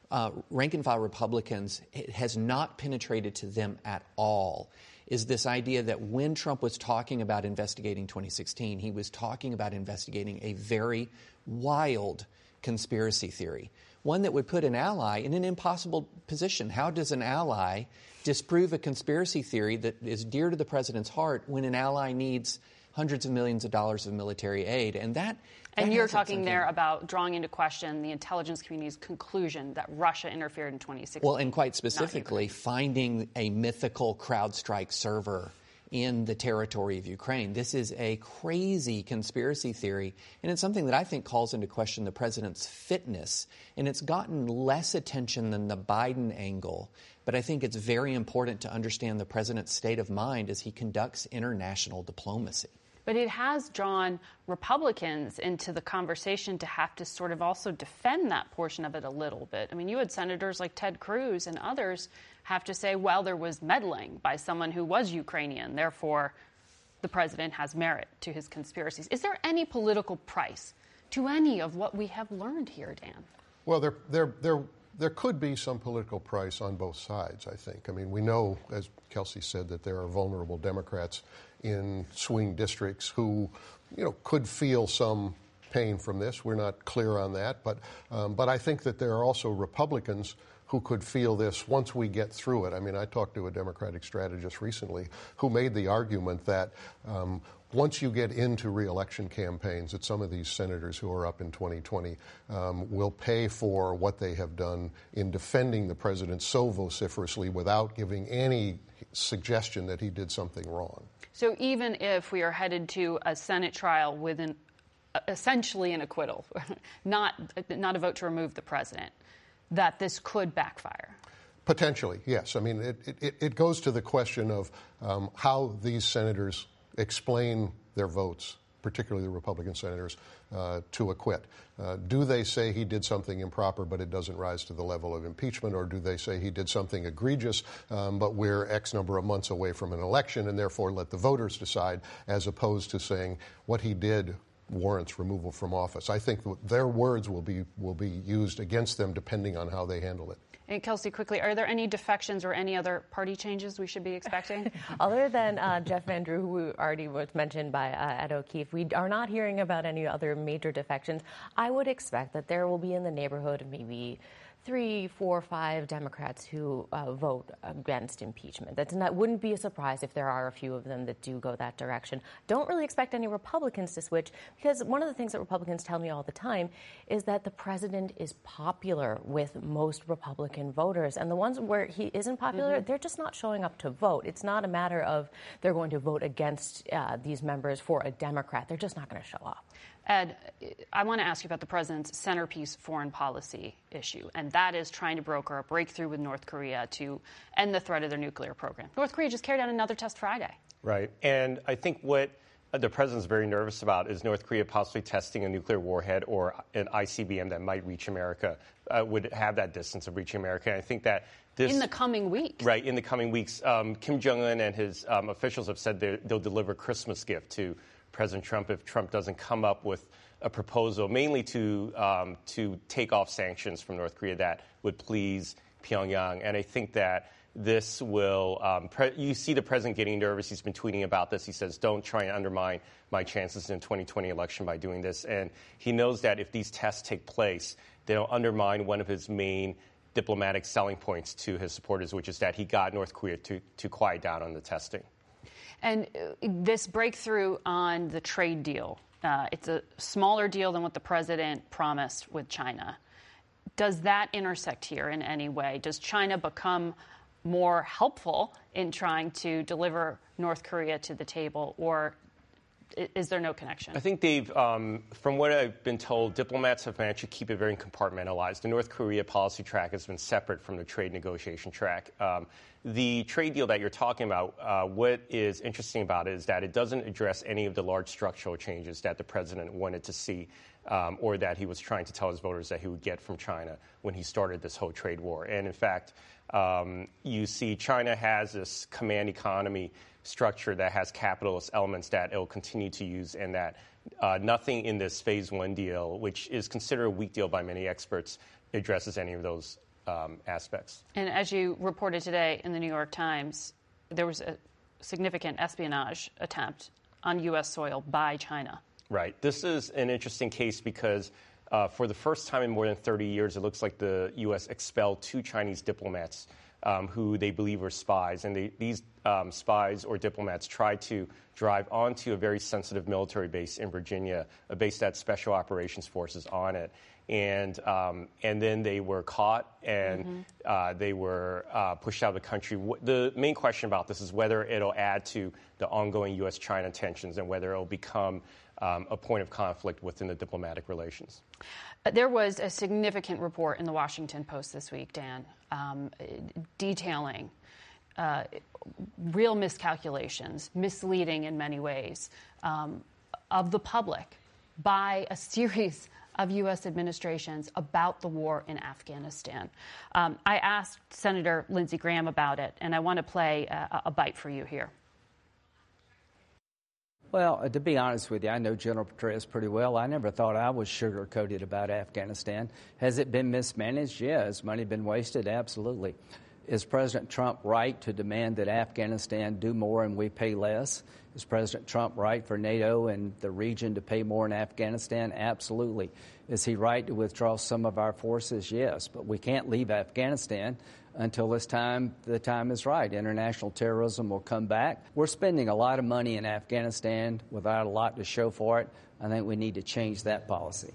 uh, rank-and-file Republicans, it has not penetrated to them at all, is this idea that when Trump was talking about investigating twenty sixteen, he was talking about investigating a very wild conspiracy theory, one that would put an ally in an impossible position. How does an ally disprove a conspiracy theory that is dear to the president's heart when an ally needs hundreds of millions of dollars of military aid? And that And you're talking there about drawing into question the intelligence community's conclusion that Russia interfered in twenty sixteen. Well, and quite specifically, finding a mythical CrowdStrike server in the territory of Ukraine. This is a crazy conspiracy theory, and it's something that I think calls into question the president's fitness. And it's gotten less attention than the Biden angle, but I think it's very important to understand the president's state of mind as he conducts international diplomacy. But it has drawn Republicans into the conversation to have to sort of also defend that portion of it a little bit. I mean, you had senators like Ted Cruz and others have to say, well, there was meddling by someone who was Ukrainian. Therefore, the president has merit to his conspiracies. Is there any political price to any of what we have learned here, Dan? Well, there, there, there, there could be some political price on both sides, I think. I mean, we know, as Kelsey said, that there are vulnerable Democrats in swing districts who, you know, could feel some pain from this. We're not clear on that. But, um, but I think that there are also Republicans who could feel this once we get through it. I mean, I talked to a Democratic strategist recently who made the argument that um, once you get into re-election campaigns, that some of these senators who are up in twenty twenty um, will pay for what they have done in defending the president so vociferously without giving any suggestion that he did something wrong. So even if we are headed to a Senate trial with an, essentially an acquittal, not, not a vote to remove the president, that this could backfire? Potentially, yes. I mean, it, it, it goes to the question of um, how these senators explain their votes, particularly the Republican senators, uh, to acquit. Uh, do they say he did something improper, but it doesn't rise to the level of impeachment, or do they say he did something egregious, um, but we're X number of months away from an election, and therefore let the voters decide, as opposed to saying what he did warrants removal from office? I think their words will be will be used against them depending on how they handle it. And Kelsey, quickly, are there any defections or any other party changes we should be expecting? Other than uh, Jeff Van Drew, who already was mentioned by uh, Ed O'Keefe, we are not hearing about any other major defections. I would expect that there will be in the neighborhood of maybe three, four, five Democrats who uh, vote against impeachment. That's not, wouldn't be a surprise if there are a few of them that do go that direction. Don't really expect any Republicans to switch, because one of the things that Republicans tell me all the time is that the president is popular with most Republican voters. And the ones where he isn't popular, mm-hmm. they're just not showing up to vote. It's not a matter of they're going to vote against uh, these members for a Democrat. They're just not going to show up. Ed, I want to ask you about the president's centerpiece foreign policy issue, and that is trying to broker a breakthrough with North Korea to end the threat of their nuclear program. North Korea just carried out another test Friday. Right. And I think what the president's very nervous about is North Korea possibly testing a nuclear warhead or an I C B M that might reach America, uh, would have that distance of reaching America. And I think that this, in the coming weeks. Right, in the coming weeks. Um, Kim Jong-un and his um, officials have said they'll deliver a Christmas gift to President Trump if Trump doesn't come up with a proposal, mainly to um, to take off sanctions from North Korea that would please Pyongyang. And I think that this will, um, pre- you see the president getting nervous. He's been tweeting about this. He says, don't try and undermine my chances in the twenty twenty election by doing this. And he knows that if these tests take place, they'll undermine one of his main diplomatic selling points to his supporters, which is that he got North Korea to, to quiet down on the testing. And this breakthrough on the trade deal, uh, it's a smaller deal than what the president promised with China. Does that intersect here in any way? Does China become more helpful in trying to deliver North Korea to the table, or is there no connection? I think they've, um, from what I've been told, diplomats have managed to keep it very compartmentalized. The North Korea policy track has been separate from the trade negotiation track. Um, the trade deal that you're talking about, uh, what is interesting about it is that it doesn't address any of the large structural changes that the president wanted to see, um, or that he was trying to tell his voters that he would get from China when he started this whole trade war. And in fact, um, you see China has this command economy structure that has capitalist elements that it'll continue to use, and that uh, nothing in this phase one deal, which is considered a weak deal by many experts, addresses any of those um, aspects. And as you reported today in the New York Times, there was a significant espionage attempt on U S soil by China. Right. This is an interesting case because uh, for the first time in more than thirty years, it looks like the U S expelled two Chinese diplomats um, who they believe were spies. And they, these um, spies or diplomats tried to drive onto a very sensitive military base in Virginia, a base that had special operations forces on it. And um, and then they were caught and mm-hmm. uh, they were uh, pushed out of the country. The main question about this is whether it'll add to the ongoing U S China tensions and whether it'll become um, a point of conflict within the diplomatic relations. There was a significant report in the Washington Post this week, Dan, um, detailing uh, real miscalculations, misleading in many ways, um, of the public by a series of U S administrations about the war in Afghanistan. Um, I asked Senator Lindsey Graham about it, and I want to play a, a bite for you here. Well, uh, to be honest with you, I know General Petraeus pretty well. I never thought I was sugar-coated about Afghanistan. Has it been mismanaged? Yeah. Has money been wasted? Absolutely. Is President Trump right to demand that Afghanistan do more and we pay less? Is President Trump right for NATO and the region to pay more in Afghanistan? Absolutely. Is he right to withdraw some of our forces? Yes. But we can't leave Afghanistan until this time, the time is right. International terrorism will come back. We're spending a lot of money in Afghanistan without a lot to show for it. I think we need to change that policy.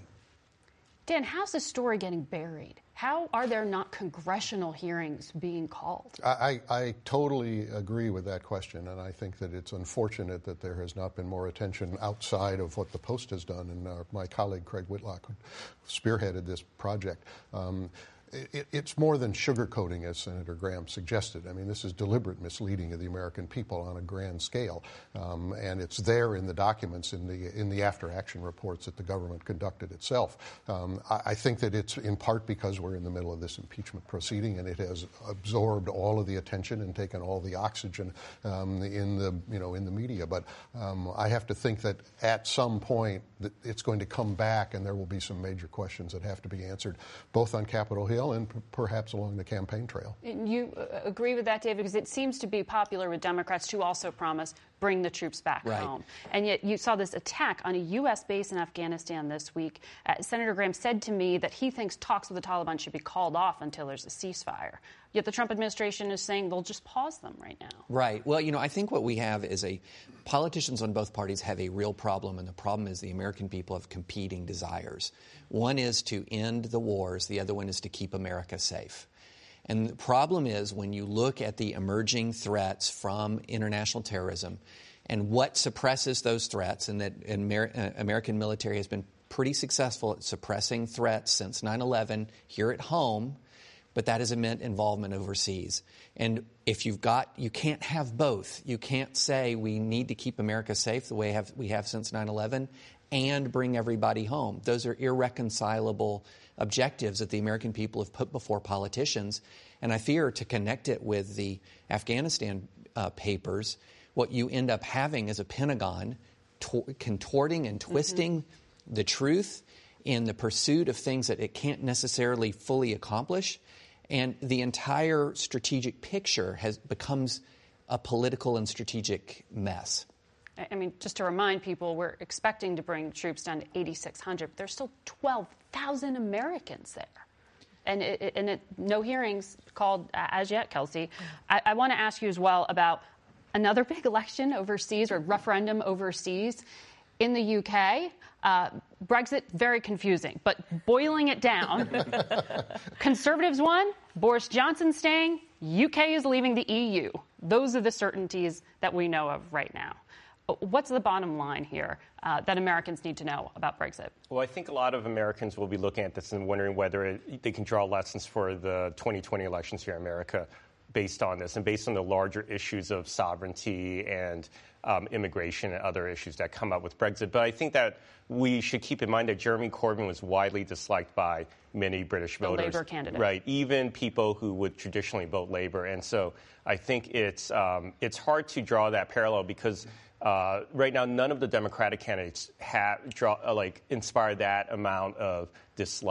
Dan, how's this story getting buried? How are there not congressional hearings being called? I, I, I totally agree with that question, and I think that it's unfortunate that there has not been more attention outside of what the Post has done, and uh, my colleague Craig Whitlock spearheaded this project. Um, It, it's more than sugarcoating, as Senator Graham suggested. I mean, this is deliberate misleading of the American people on a grand scale, um, and it's there in the documents, in the in the after-action reports that the government conducted itself. Um, I, I think that it's in part because we're in the middle of this impeachment proceeding, and it has absorbed all of the attention and taken all the oxygen um, in the you know in the media. But um, I have to think that at some point that it's going to come back, and there will be some major questions that have to be answered, both on Capitol Hill and p- perhaps along the campaign trail. You uh, agree with that, David? Because it seems to be popular with Democrats to also promise bring the troops back right. home. And yet you saw this attack on a U S base in Afghanistan this week. Uh, Senator Graham said to me that he thinks talks with the Taliban should be called off until there's a ceasefire. Yet the Trump administration is saying they'll just pause them right now. Right. Well, you know, I think what we have is a politicians on both parties have a real problem, and the problem is the American people have competing desires. One is to end the wars. The other one is to keep America safe. And the problem is when you look at the emerging threats from international terrorism and what suppresses those threats, and that Amer- uh, American military has been pretty successful at suppressing threats since nine eleven here at home, but that has meant involvement overseas. And if you've got, you can't have both. You can't say we need to keep America safe the way have, we have since nine eleven and bring everybody home. Those are irreconcilable objectives that the American people have put before politicians. And I fear to connect it with the Afghanistan uh, papers, what you end up having is a Pentagon to- contorting and twisting mm-hmm. the truth in the pursuit of things that it can't necessarily fully accomplish. And the entire strategic picture has becomes a political and strategic mess. I mean, just to remind people, we're expecting to bring troops down to eighty-six hundred, but there's still twelve thousand Americans there. And, it, and it, no hearings called as yet, Kelsey. I, I want to ask you as well about another big election overseas or referendum overseas. In the U K, uh, Brexit, very confusing, but boiling it down, Conservatives won, Boris Johnson staying, U K is leaving the E U. Those are the certainties that we know of right now. What's the bottom line here uh, that Americans need to know about Brexit? Well, I think a lot of Americans will be looking at this and wondering whether it, they can draw lessons for the twenty twenty elections here in America based on this and based on the larger issues of sovereignty and um, immigration and other issues that come up with Brexit. But I think that we should keep in mind that Jeremy Corbyn was widely disliked by many British the voters. Labour candidate. Right, even people who would traditionally vote Labour. And so I think it's um, it's hard to draw that parallel because uh, right now none of the Democratic candidates have draw uh, like inspire that amount of dislike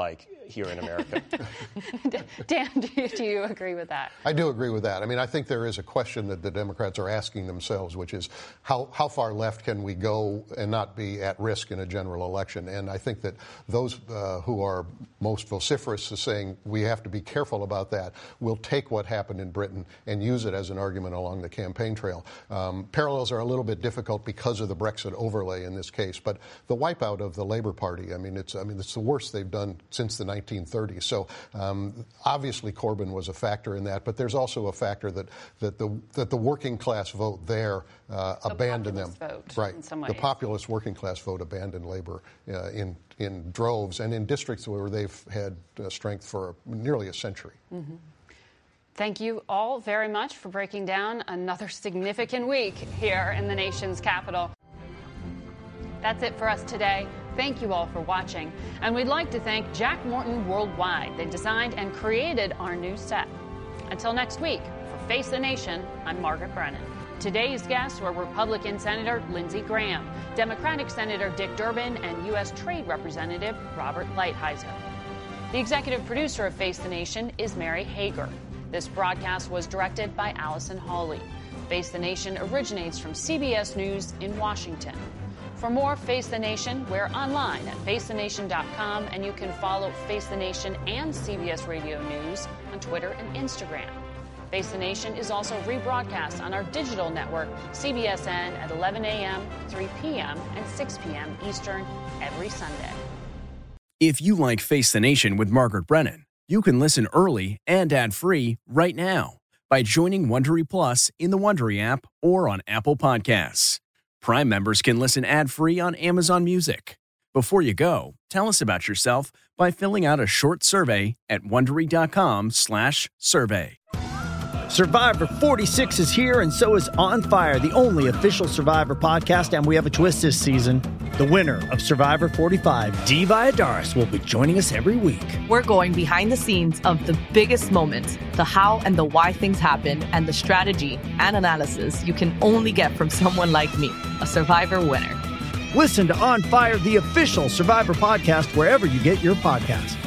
here in America. Dan, do you, do you agree with that? I do agree with that. I mean, I think there is a question that the Democrats are asking themselves, which is how, how far left can we go and not be at risk in a general election? And I think that those uh, who are most vociferous to saying we have to be careful about that will take what happened in Britain and use it as an argument along the campaign trail. Um, parallels are a little bit difficult because of the Brexit overlay in this case, but the wipeout of the Labour Party, I mean, it's I mean, it's the worst they've done since the nineteen thirties. So um, obviously Corbyn was a factor in that, but there's also a factor that that the that the working class vote there uh, the abandoned them. Vote, right, in some ways. The populist working class vote abandoned Labour uh, in in droves and in districts where they've had uh, strength for nearly a century. Mm-hmm. Thank you all very much for breaking down another significant week here in the nation's capital. That's it for us today. Thank you all for watching. And we'd like to thank Jack Morton Worldwide. They designed and created our new set. Until next week, for Face the Nation, I'm Margaret Brennan. Today's guests were Republican Senator Lindsey Graham, Democratic Senator Dick Durbin, and U S Trade Representative Robert Lighthizer. The executive producer of Face the Nation is Mary Hager. This broadcast was directed by Allison Hawley. Face the Nation originates from C B S News in Washington. For more Face the Nation, we're online at face the nation dot com, and you can follow Face the Nation and C B S Radio News on Twitter and Instagram. Face the Nation is also rebroadcast on our digital network, C B S N, at eleven a.m., three p.m., and six p.m. Eastern every Sunday. If you like Face the Nation with Margaret Brennan, you can listen early and ad-free right now by joining Wondery Plus in the Wondery app or on Apple Podcasts. Prime members can listen ad-free on Amazon Music. Before you go, tell us about yourself by filling out a short survey at Wondery.com slash survey. Survivor forty-six is here, and so is On Fire, the only official Survivor podcast, and we have a twist this season. The winner of Survivor forty-five, Dee Valladares, will be joining us every week. We're going behind the scenes of the biggest moments, the how and the why things happen, and the strategy and analysis you can only get from someone like me, a Survivor winner. Listen to On Fire, the official Survivor podcast, wherever you get your podcasts.